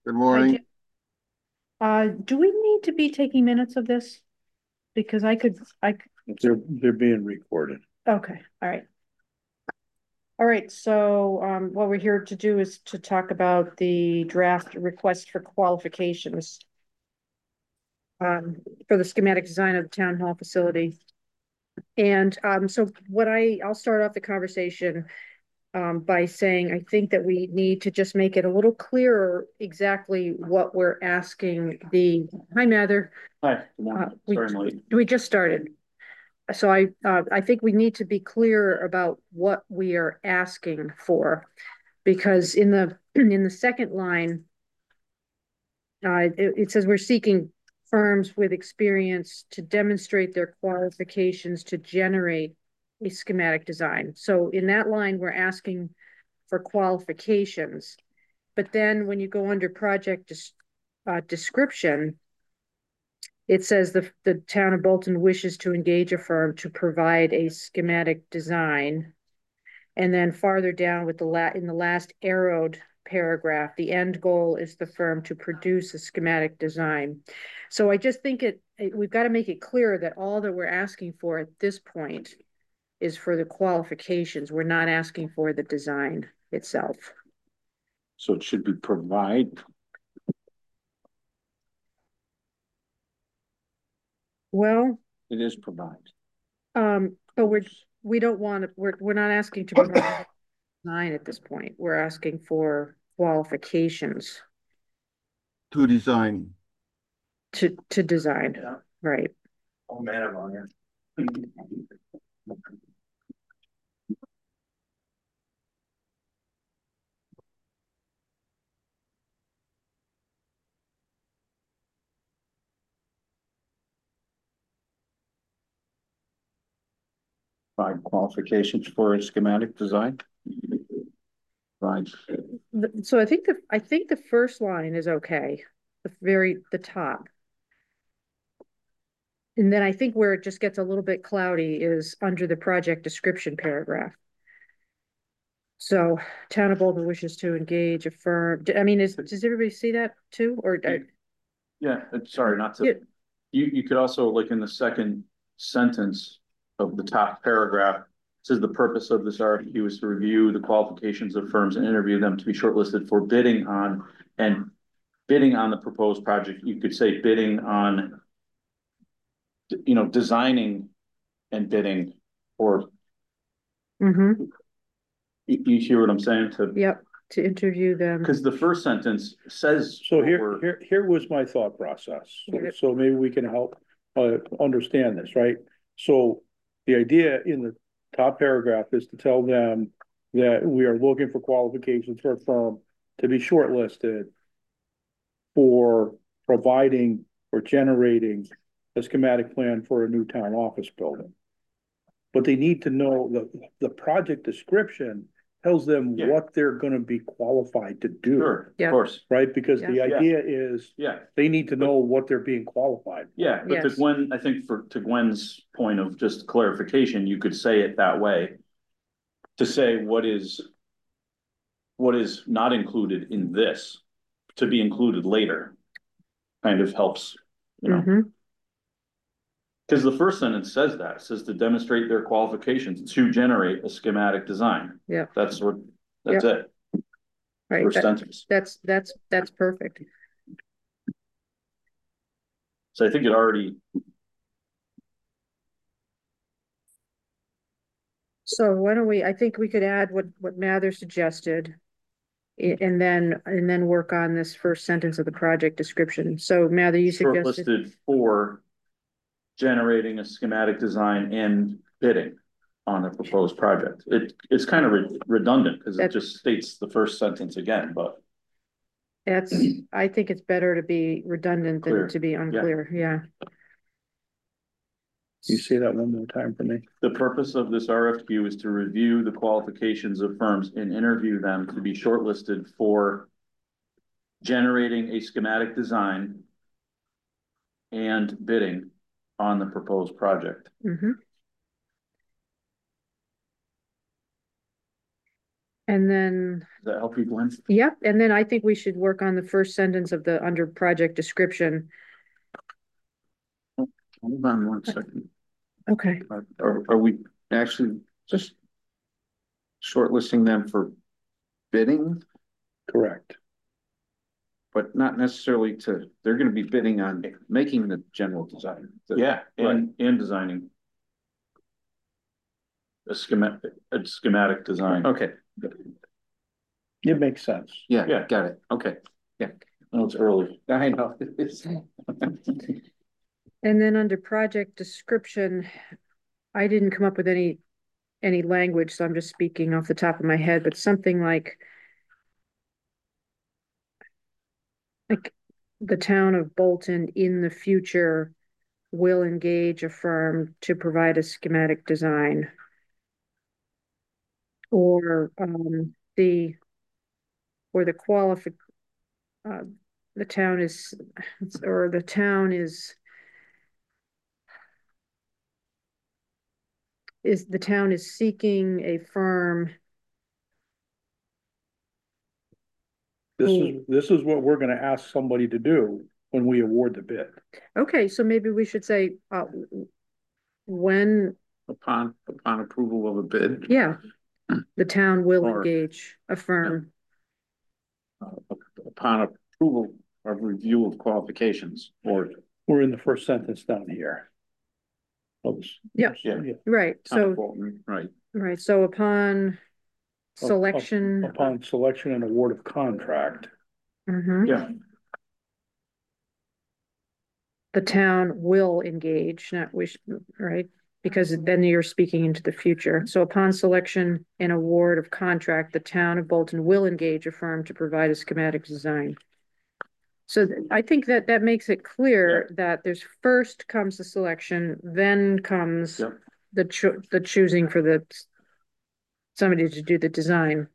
Good Hi, morning. Do we need to be taking minutes of this? Because They're being recorded. okay, all right. All right, so what we're here to do is to talk about the draft request for qualifications for the schematic design of the town hall facility. And so I'll start off the conversation by saying I think that we need to just make it a little clearer exactly what we're asking hi Mather. Hi, good morning. Sorry, I'm late. We just started. So I think we need to be clear about what we are asking for, because in the in the second line, it says we're seeking firms with experience to demonstrate their qualifications to generate a schematic design. So in that line, we're asking for qualifications, but then when you go under project description, it says the town of Bolton wishes to engage a firm to provide a schematic design. And then farther down with in the last arrowed paragraph, the end goal is the firm to produce a schematic design. So I just think we've got to make it clear that all that we're asking for at this point is for the qualifications. We're not asking for the design itself. So it should be provide. Well, It is provide. but we don't want to, we're not asking to provide design at this point. We're asking for qualifications To design. to design. Yeah. Right. Oh man, I'm on here. Provide qualifications for a schematic design. Right. So I think the first line is okay. The top. And then I think where it just gets a little bit cloudy is under the project description paragraph. So town of Bolton wishes to engage a firm. I mean, does everybody see that too? Or Yeah, sorry, not to. yeah, You could also, like in the second sentence of the top paragraph, says the purpose of this RFQ is to review the qualifications of firms and interview them to be shortlisted for bidding on the proposed project. You could say bidding on, designing and bidding, or mm-hmm. you hear what I'm saying? Yep, to interview them. Because the first sentence says. So here was my thought process. So maybe we can help understand this, right? So the idea in the top paragraph is to tell them that we are looking for qualifications for a firm to be shortlisted for providing or generating a schematic plan for a new town office building. But they need to know the project description tells them what they're going to be qualified to do. Sure, Yeah. of course. Right? Because Yeah. the idea is Yeah. they need to know what they're being qualified. Yeah, but to Yes. Gwen, I think to Gwen's point of just clarification, you could say it that way. To say what is not included in this to be included later kind of helps, Mm-hmm. because the first sentence says that. It says to demonstrate their qualifications to generate a schematic design. Yeah. That's it. Right. First sentence. That's perfect. So I think it already. So why don't I think we could add what Mather suggested and then work on this first sentence of the project description. So Mather, you suggested Shortlisted for generating a schematic design and bidding on a proposed project. It's kind of redundant because it just states the first sentence again, but I think it's better to be redundant than to be unclear. Yeah. You say that one more time for me. The purpose of this RFQ is to review the qualifications of firms and interview them to be shortlisted for generating a schematic design and bidding on the proposed project. Mm-hmm. And then, Does that help you, Glenn? yep, and then I think we should work on the first sentence of the under project description. Hold on one second. Okay. Are we actually just shortlisting them for bidding, Correct. but not necessarily they're gonna be bidding on making the general design? Yeah, and designing. A schematic design. Okay, It makes sense. Yeah. yeah, got it, okay. No, it's early. I know. And then under project description, I didn't come up with any language, so I'm just speaking off the top of my head, but something like the town of Bolton in the future will engage a firm to provide a schematic design. Or the town is, or the town is seeking a firm. This is what we're gonna ask somebody to do when we award the bid. Okay, so maybe we should say, when, Upon approval of a bid. yeah, the town will Or- engage a firm. Upon approval of review of qualifications, or We're in the first sentence down here. Yeah. Yeah. Right, town of so, Bolton, right, right, so upon selection. Upon selection and award of contract. Mhm. Yeah, The town will engage, not wish, right? Because then you're speaking into the future. So upon selection and award of contract, the town of Bolton will engage a firm to provide a schematic design. So I think that makes it clear that there's first comes the selection, then comes Yep. the choosing for somebody to do the design.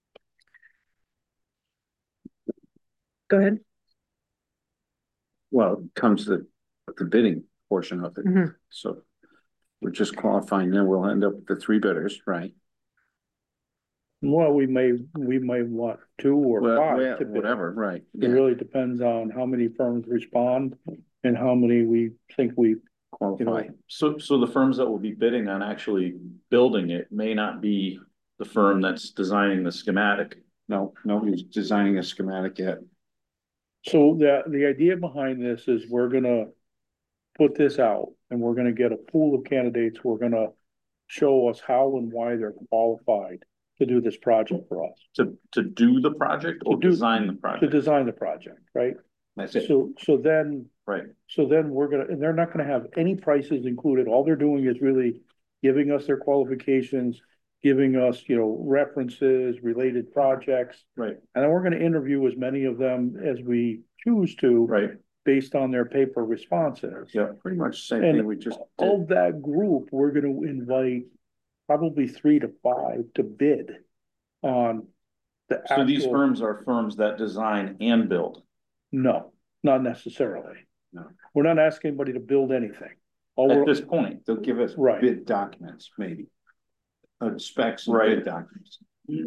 Go ahead. well, it comes the bidding portion of it, Mhm. so. We're just qualifying, then we'll end up with the three bidders, right? Well, we may want two or five to bid. Whatever, right, It really depends on how many firms respond and how many we think we, qualify. so the firms that will be bidding on actually building it may not be the firm that's designing the schematic. No, nobody's designing a schematic yet. so the idea behind this is we're gonna put this out and we're gonna get a pool of candidates. We're gonna show us how and why they're qualified to do this project for us, To do the project or design the to project, design the project, right? That's it. So then right? we're gonna, and they're not gonna have any prices included. All they're doing is really giving us their qualifications, giving us, references, related projects. Right. And then we're gonna interview as many of them as we choose to. Right. Based on their paper responses. Yeah. Pretty much the same And thing we just did. Of that group, we're gonna invite probably 3 to 5 to bid on the So these actual. firms are firms that design and build. No, not necessarily. No. We're not asking anybody to build anything. All At we're, this point, They'll give us Right. bid documents, maybe. Specs and Right. bid documents.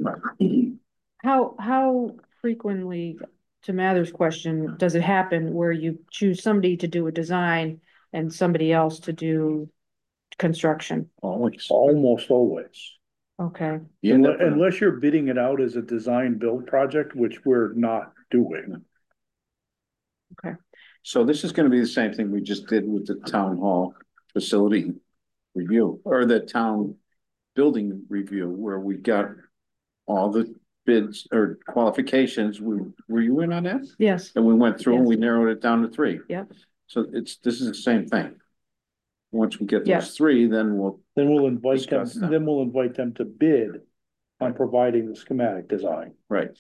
How frequently, to Mather's question, does it happen where you choose somebody to do a design and somebody else to do construction? Always. almost always. Okay, You end up with a- Unless you're bidding it out as a design build project, which we're not doing. So this is gonna be the same thing we just did with the town hall facility review, or the town building review, where we got all the bids or qualifications. Were you in on that? yes, And we went through and we Yes. narrowed it down to 3. Yep. So this is the same thing. Once we get Yeah. those 3, then we'll, Then we'll invite them, Discuss that. then we'll invite them to bid on providing the schematic design. right.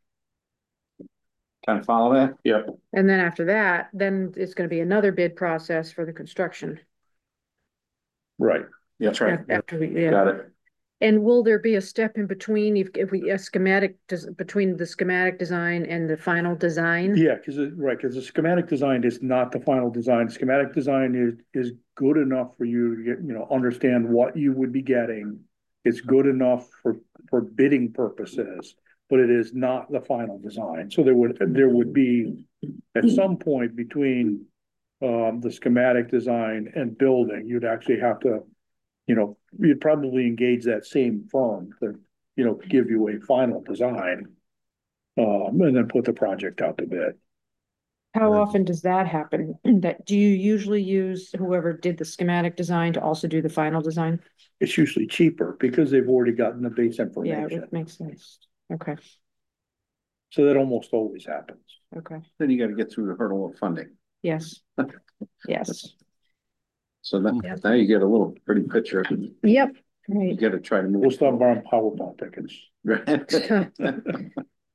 Kind of follow that? Yeah. and then after that, then it's gonna be another bid process for the construction. Right. That's right. After we, yeah. Got it. And will there be a step in between if we, between the schematic design and the final design? Yeah, because the schematic design is not the final design. Schematic design is good enough for you to get, understand what you would be getting. It's good enough for for bidding purposes, but it is not the final design. So there would be at some point between the schematic design and building, you'd actually have to, you'd probably engage that same firm to, give you a final design. And then put the project out to bid. How often does that happen? Do you usually use whoever did the schematic design to also do the final design? It's usually cheaper because they've already gotten the base Yeah, information. it makes sense. Okay, So that almost always happens. okay, Then you gotta get through the hurdle of funding. yes. Yes, So that, now you get a little pretty picture. yep, You right. gotta try to move. We'll stop borrowing PowerPoint tickets. Right.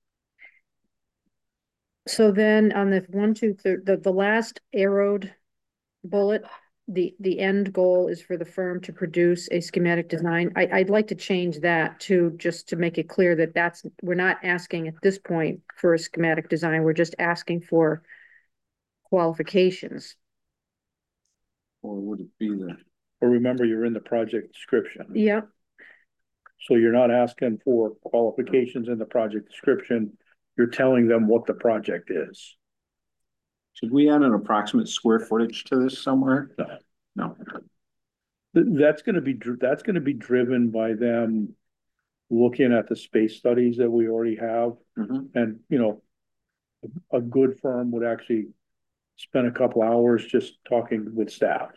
So then on the 1, 2, 3, the last arrowed bullet, the end goal is for the firm to produce a schematic design. I'd like to change that to just to make it clear that we're not asking at this point for a schematic design. We're just asking for qualifications. Or would it be the, But remember, you're in the project description. Yep, So you're not asking for qualifications in the project description. You're telling them what the project is. should we add an approximate square footage to this somewhere? No. No. That's gonna be driven by them looking at the space studies that we already have. Mhm. And, a good firm would actually spend a couple hours just talking with staff.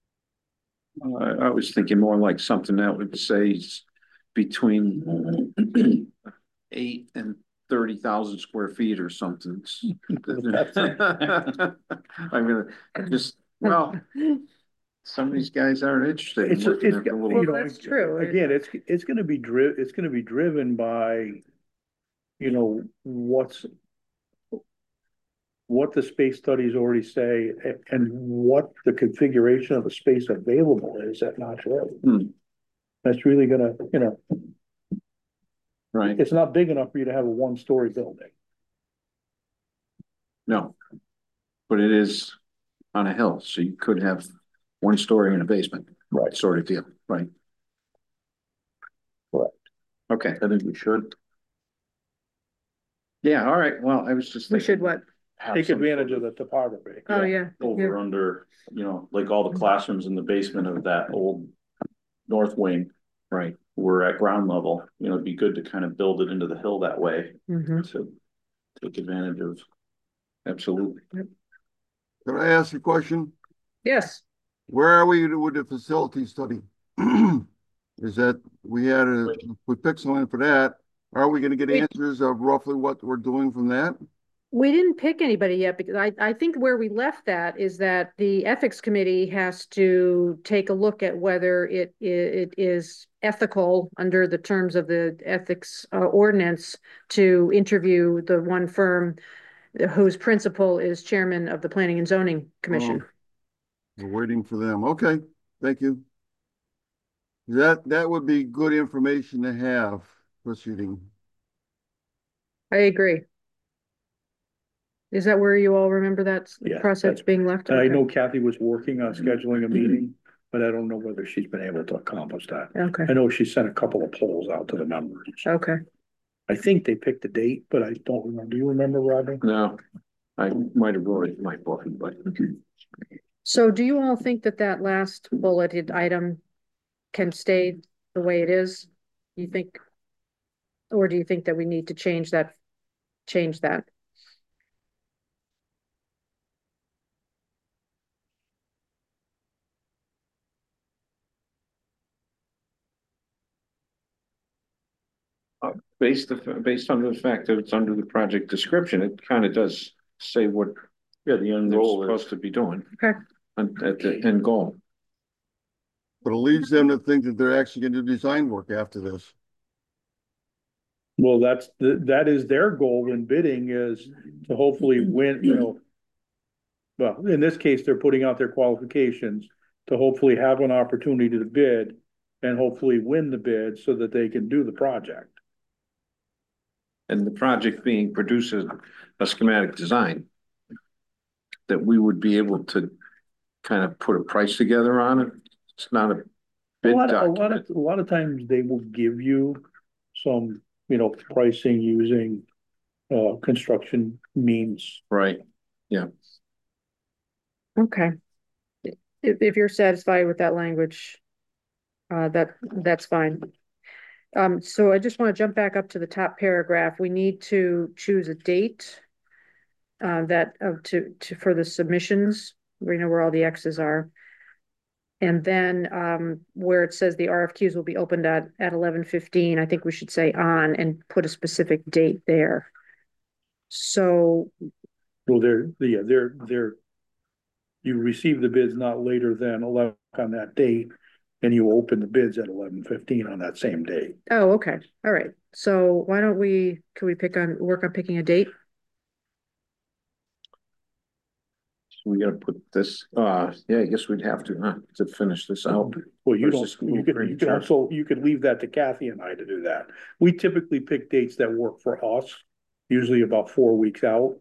I was thinking more like something that would say between 8 and 30,000 square feet or something. I'm gonna just, well, some of these guys aren't interested in It's, looking at the Well, little. that's true. Again, it's gonna be driven by, what the space studies already say and what the configuration of the space available is at Notch Road. Hmm. That's really gonna, Right, it's not big enough for you to have a one-story building. no. But it is on a hill, so you could have 1 story in a basement. Right. Sort of deal, right? Correct. Okay, I think we should. yeah, all right, well, I was just We thinking. should what? have Take some advantage sort of the topography. Oh, yeah. over under, like all the classrooms in the basement of that old north wing Right, were at ground level. It'd be good to kind of build it into the hill that way Mhm. to take advantage of. absolutely. Can I ask a question? Yes, Where are we with the facility study? Is that, we picked someone for that. Are we gonna get answers of roughly what we're doing from that? we didn't pick anybody yet because I think where we left that is that the ethics committee has to take a look at whether it is ethical under the terms of the ethics ordinance to interview the one firm whose principal is chairman of the Planning and Zoning Commission. We're waiting for them. Okay, thank you. That would be good information to have proceeding. I agree. Is that where you all remember that Yeah, process being left? And I Okay. know Kathy was working on scheduling a meeting, but I don't know whether she's been able to accomplish that. Okay, I know she sent a couple of polls out to the members. okay. I think they picked a date, but I don't remember. Do you remember, Robbie? No, I might have wrote it in my book, but. So do you all think that that last bulleted item can stay the way it is? You think? Or do you think that we need to change that? Based on the fact that it's under the project description, it kind of does say what Yeah, the end they're goal is. supposed to be doing. Okay. At the end goal. But it leads them to think that they're actually gonna do design work after this. Well, that is their goal in bidding is to hopefully win, well, in this case, they're putting out their qualifications to hopefully have an opportunity to bid and hopefully win the bid so that they can do the project. And the project being produces a schematic design. That we would be able to kind of put a price together on it. It's not a bid document. A lot of times they will give you some, pricing using construction means. Right, Okay. If you're satisfied with that language, that's fine. So I just want to jump back up to the top paragraph. We need to choose a date for the submissions. We know where all the X's are. And then where it says the RFQs will be opened at 11:15, I think we should say on and put a specific date there. So, Well, you receive the bids not later than 11 on that date, and you open the bids at 11:15 on that same day. oh, okay, all right. So why don't can we work on picking a date? so we gotta put this, yeah, I guess we'd have to, huh, to finish this out. Well, you Or is don't, this a little you could premature? also, you could leave that to Kathy and I to do that. We typically pick dates that work for us, usually about 4 weeks out.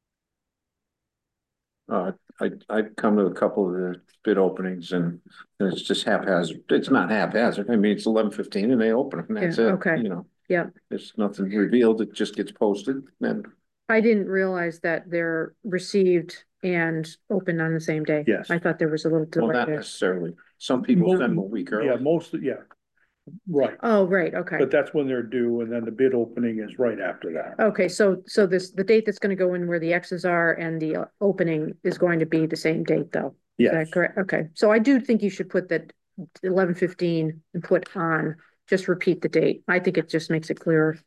I've come to a couple of the bid openings and it's just haphazard. It's not haphazard. I mean, it's 11:15 and they open them. That's Yeah, it, okay. Yeah. There's nothing revealed. It just gets posted and I didn't realize that they're received and opened on the same day. Yes. I thought there was a little well, delay not there. necessarily. Some people send them a week Yeah, early. yeah, right. Oh, right, okay. But that's when they're due, and then the bid opening is right after that. Okay, so the date that's gonna go in where the X's are and the opening is going to be the same date though? Is Yes, that correct? Okay, so I do think you should put that 11:15 and put on, just repeat the date. I think it just makes it clearer.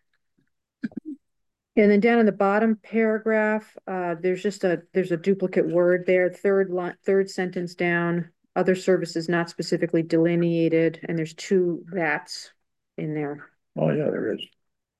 And then down in the bottom paragraph, there's a duplicate word there, third sentence down, other services not specifically delineated, and there's 2 that's in there. oh, yeah, there is.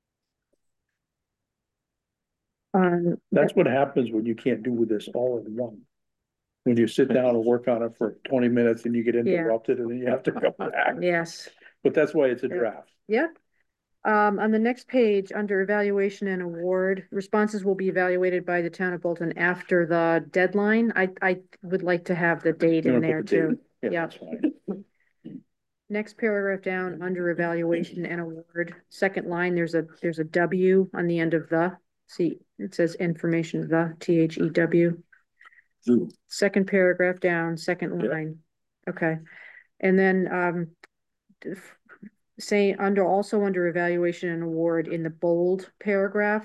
That's what happens when you can't do this all in one. When you sit down and work on it for 20 minutes and you get interrupted and then you have to come back. yes, But that's why it's a draft. yeah. On the next page, under evaluation and award, responses will be evaluated by the town of Bolton after the deadline. I would like to have the date You in wanna there put the date? too. Yeah, Yeah. that's fine. Next paragraph down, under evaluation and award, second line, there's a W on the end of the. See, it says information, the THEW. Second paragraph down, second Yeah. line. Okay. And then say also under evaluation and award in the bold paragraph.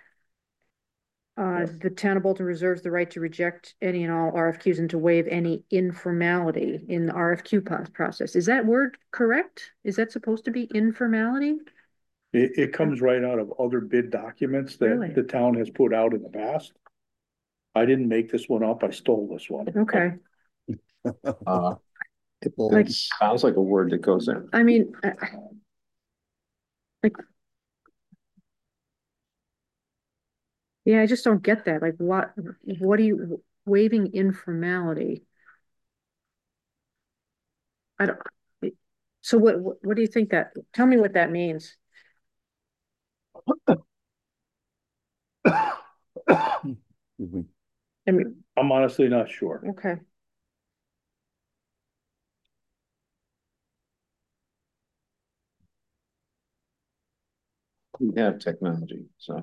The town of Bolton reserves the right to reject any and all RFQs and to waive any informality in the RFQ process. Is that word correct? Is that supposed to be informality? It comes right out of other bid documents Really? that the town has put out in the past. I didn't make this one up, I stole this one. Okay. It sounds like a word that goes in. I mean, yeah, I just don't get that. Like, what are you waiving informality? I don't. So what do you think that? Tell me what that means. I mean, I'm honestly not sure. okay. We have technology, so.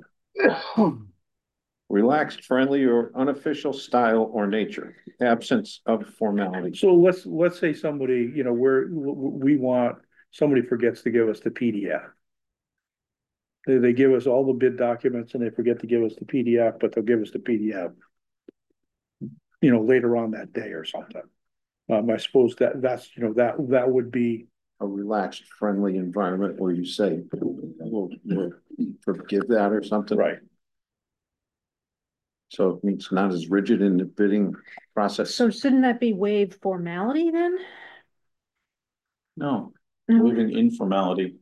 Relaxed, friendly, or unofficial style or nature, absence of formality. So let's say somebody, we want, somebody forgets to give us the PDF. They give us all the bid documents and they forget to give us the PDF, but they'll give us the PDF. Later on that day or something. I suppose that's that would be A relaxed, friendly environment where you say, we'll forgive that or something. right. So it means not as rigid in the bidding process. So shouldn't that be waived formality then? No, No. waiving informality.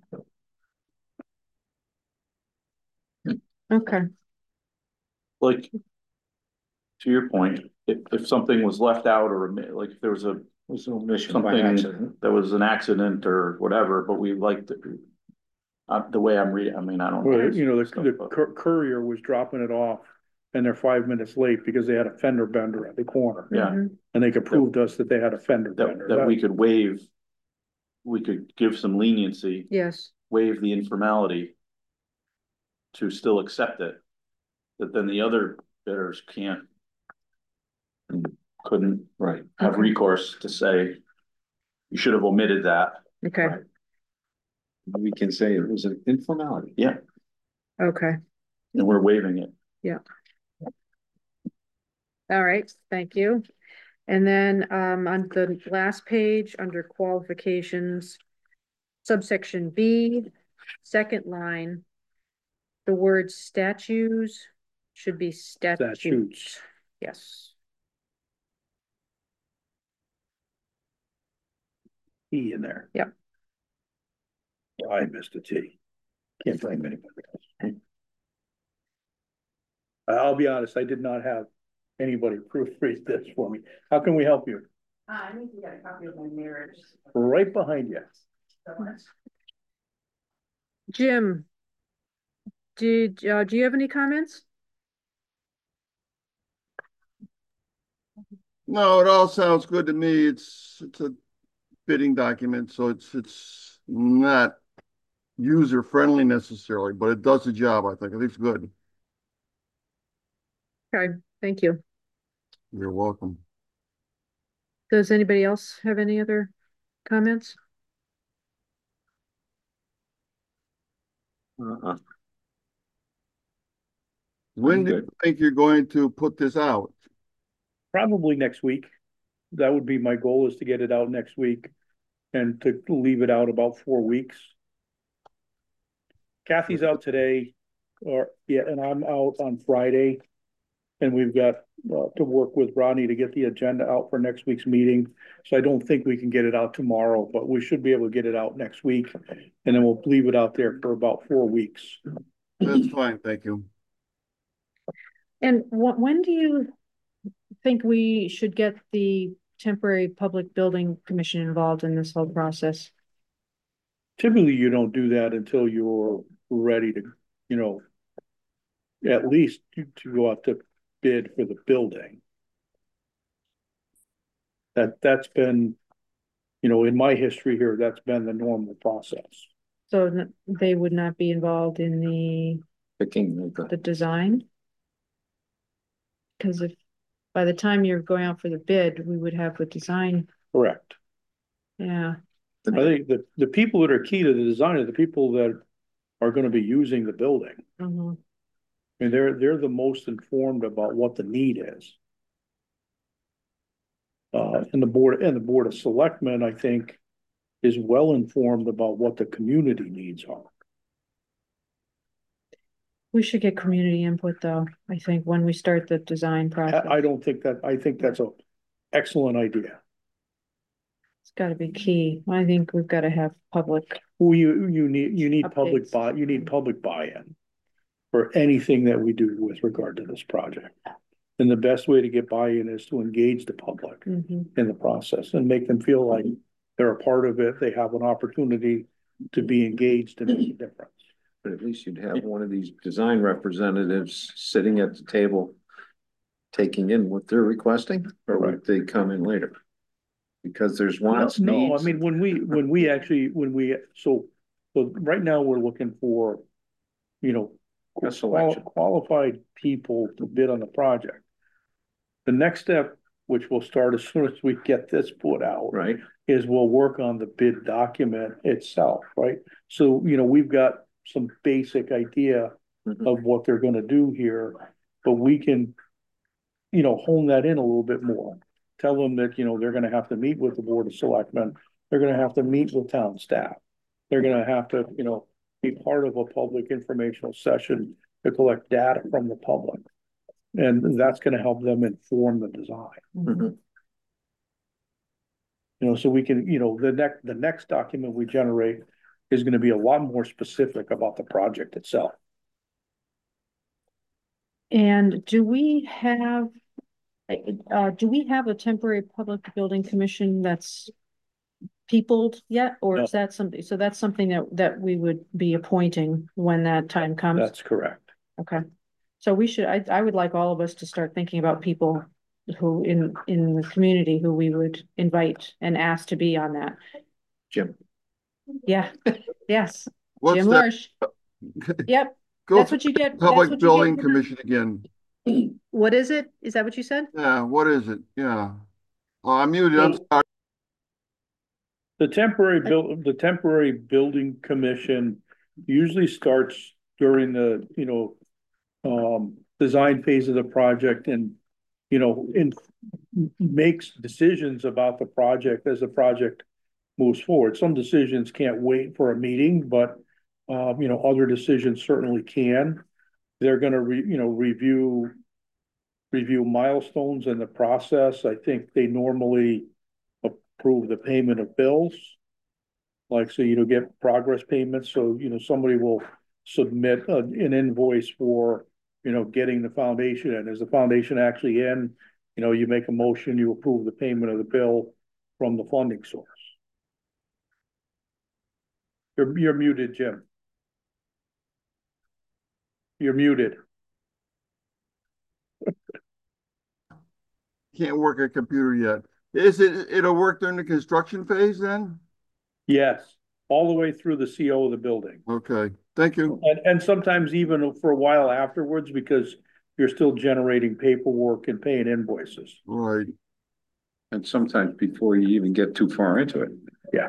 Okay. Like, to your point, if something was left out or like if there was a Was an omission by something accident. that was an accident or whatever, but we liked it. The way I'm reading, I mean, I don't. Well, know stuff, the but- courier was dropping it off and they're 5 minutes late because they had a fender bender at the corner. Yeah. Mhm. And they could prove to us that they had a fender bender. That we could waive, we could give some leniency Yes. waive the informality to still accept it, that then the other bidders can't and couldn't Right. have Okay. recourse to say, you should have omitted that. Okay, Right. We can say it was an informality. Yeah, okay, and we're waiving it. all right, thank you. And then, on the last page, under qualifications, subsection B, second line, the word statues should be statutes. Statutes. Yes. E in there. Yep. I missed a T. Can't blame anybody else. I'll be honest, I did not have anybody proofread this for me. How can we help you? I think you got a copy of my mirrors. Right behind you. Jim, do you have any comments? No, it all sounds good to me. It's a bidding document, so it's not user friendly necessarily, but it does the job, I think. I think it's good. Okay, thank you. You're welcome. Does anybody else have any other comments? When do you think you're going to put this out? Probably next week. That would be my goal, is to get it out next week and to leave it out about 4 weeks. Kathy's out today, and I'm out on Friday. And we've got to work with Rodney to get the agenda out for next week's meeting. So I don't think we can get it out tomorrow, but we should be able to get it out next week. And then we'll leave it out there for about 4 weeks. That's fine, thank you. And when do you think we should get the temporary public building commission involved in this whole process? Typically, you don't do that until you're ready to, at least to go out to bid for the building. That's been, in my history here, that's been the normal process. So they would not be involved in Picking the design? Because if by the time you're going out for the bid, we would have the design. Correct. Yeah. I think the people that are key to the design are the people that are going to be using the building. Mhm. And they're the most informed about what the need is. And the board of selectmen, I think, is well informed about what the community needs are. We should get community input though, I think, when we start the design process. I don't think that, I think that's an excellent idea. It's gotta be key. I think we've gotta have public. Well, you need public Updates. buy-in for anything that we do with regard to this project. And the best way to get buy-in is to engage the public Mhm. in the process and make them feel like they're a part of it. They have an opportunity to be engaged and make a difference. But at least you'd have one of these design representatives sitting at the table, taking in what they're requesting, or would they come in later? Because there's wants, No, needs. I mean, so right now we're looking for, A selection. qualified people to bid on the project. The next step, which will start as soon as we get this put out, Right, is we'll work on the bid document itself, right? So, we've got some basic idea Mhm. of what they're gonna do here, but we can, hone that in a little bit more. Tell them that, they're gonna have to meet with the Board of Selectmen, they're gonna have to meet with town staff. They're gonna have to, be part of a public informational session to collect data from the public. And that's gonna help them inform the design. Mhm. So we can, the next document we generate is gonna be a lot more specific about the project itself. And do we have a temporary public building commission that's peopled yet, or No. is that something, so that's something that we would be appointing when that time comes? That's correct. Okay, so we should, I would like all of us to start thinking about people who in the community who we would invite and ask to be on that. Jim. Yeah, yes, What's Jim that? Marsh. Yep, Go that's for what you get. That's Public what you get Building for- Commission again. What is it? Is that what you said? Yeah, what is it? Yeah. Oh, I'm muted. I'm So- sorry. The temporary building commission usually starts during the, design phase of the project and, makes decisions about the project as the project moves forward. Some decisions can't wait for a meeting, but, other decisions certainly can. They're gonna review milestones in the process. I think they normally approve the payment of bills. Like, so you don't get progress payments, so, somebody will submit an invoice for, getting the foundation in. Is the foundation actually in? You make a motion, you approve the payment of the bill from the funding source. You're muted, Jim. You're muted. Can't work a computer yet. It'll work during the construction phase then? Yes, all the way through the CO of the building. Okay, thank you. And sometimes even for a while afterwards, because you're still generating paperwork and paying invoices. Right. And sometimes before you even get too far into it. Yeah.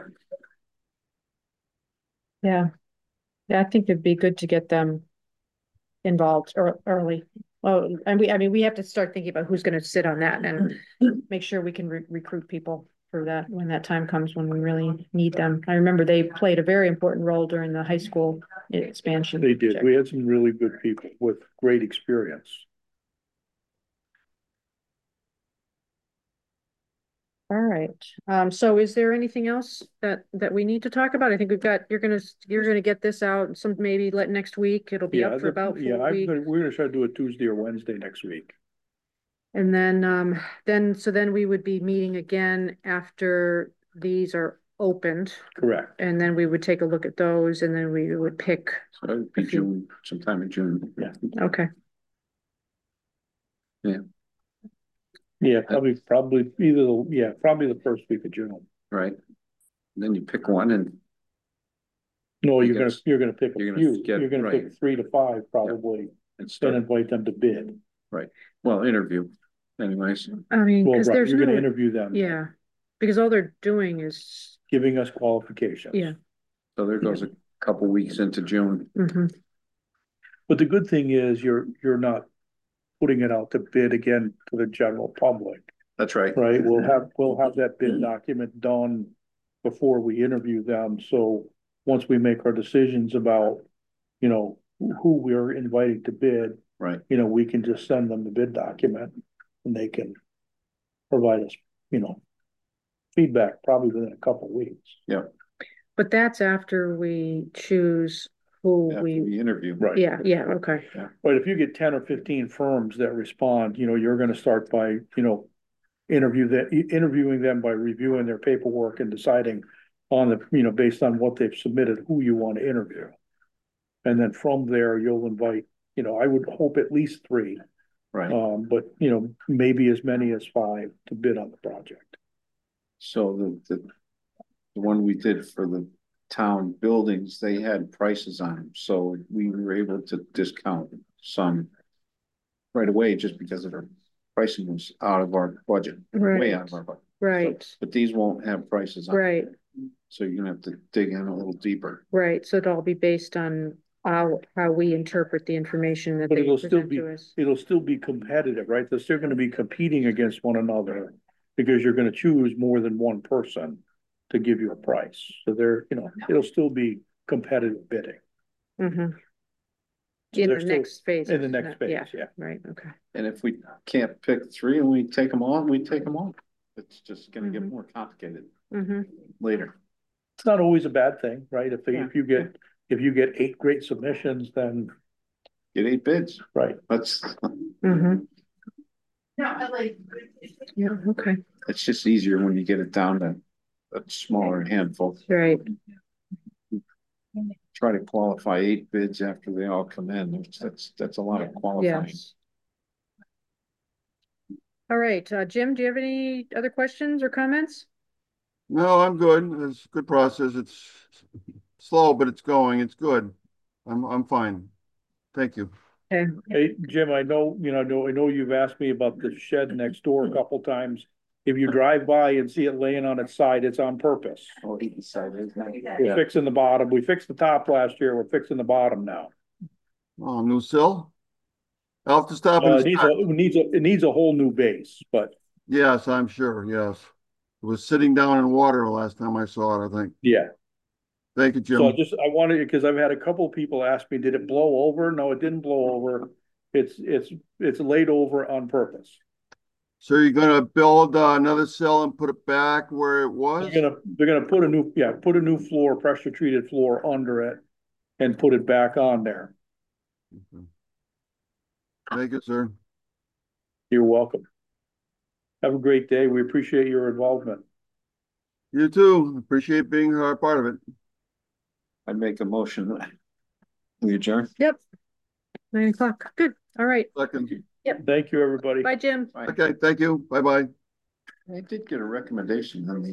Yeah, I think it'd be good to get them involved early. Well, and we have to start thinking about who's gonna sit on that and make sure we can recruit people for that when that time comes, when we really need them. I remember they played a very important role during the high school expansion. They did. project. We had some really good people with great experience. All right, so is there anything else that we need to talk about? I think you're gonna get this out some, maybe next week. It'll be up for about 4 weeks. We're gonna try to do it Tuesday or Wednesday next week. And then we would be meeting again after these are opened. Correct. And then we would take a look at those and then we would pick, So it would be June, sometime in June. Yeah. okay, Yeah, probably probably the first week of June. Right? And then you pick one and No, I you're guess gonna pick a you're gonna few. get- You're gonna right. pick 3 to 5 probably, and start, invite them to bid. well, interview anyways. I mean, Well, because right, there's you're gonna no, interview them. yeah, because all they're doing is, Giving us qualifications. yeah. So there goes a couple weeks into June. Mhm. But the good thing is you're not putting it out to bid again to the general public, That's right. right? We'll have that bid document done before we interview them. So once we make our decisions about, who we're inviting to bid, Right. we can just send them the bid document and they can provide us, feedback probably within a couple of weeks. But that's after we choose who After we, we interview. Right. yeah, okay. But if you get 10 or 15 firms that respond, you're gonna start by, interviewing them by reviewing their paperwork and deciding on the, based on what they've submitted, who you want to interview. And then from there, you'll invite, I would hope at least 3, Right. but, maybe as many as 5 to bid on the project. So the one we did for the town buildings, they had prices on them, so we were able to discount some right away just because of our pricing was out of our budget, way out of our budget. Right, But these won't have prices on, right, so you're gonna have to dig in a little deeper. right. So it'll all be based on how we interpret the information that But they it'll still present be, to us. it'll still be competitive, right? They're still gonna be competing against one another because you're gonna choose more than one person to give you a price. So it'll still be competitive bidding. Mhm. So In they're the still- next phase. In the next phase, Yeah, yeah. right, okay. And if we can't pick 3 and we take them all, we take them all. It's just gonna get Mhm. more complicated Mm-hmm, later. It's not always a bad thing, right? If Yeah. if you get 8 great submissions, then, Get 8 bids. right. That's, mm-hmm. No, I like. Yeah, okay, it's just easier when you get it down to a smaller handful. right. Try to qualify 8 bids after they all come in. That's a lot of qualifying. Yes. All right, Jim, do you have any other questions or comments? No, I'm good. It's a good process. It's slow, but it's going. It's good. I'm fine. Thank you. Okay, Hey, Jim, I know you've asked me about the shed next door a couple times. If you drive by and see it laying on its side, it's on purpose. Oh, east side is not. We're fixing the bottom. We fixed the top last year. We're fixing the bottom now. Oh, new sill? I'll have to stop and It needs a whole new base, but yes, I'm sure. Yes. It was sitting down in water last time I saw it, I think. yeah. Thank you, So Jim. I wanted, because I've had a couple of people ask me, did it blow over? No, it didn't blow over. It's laid over on purpose. So you're gonna build another cell and put it back where it was? They're gonna put a new floor, pressure treated floor under it and put it back on there. Okay. Thank you, sir. You're welcome. Have a great day. We appreciate your involvement. You too. Appreciate being a part of it. I'd make a motion that we adjourn. yep. 9 o'clock, good, all right, Second. Thank you, everybody. bye, Jim. Okay, thank you. Bye-bye. I did get a recommendation on the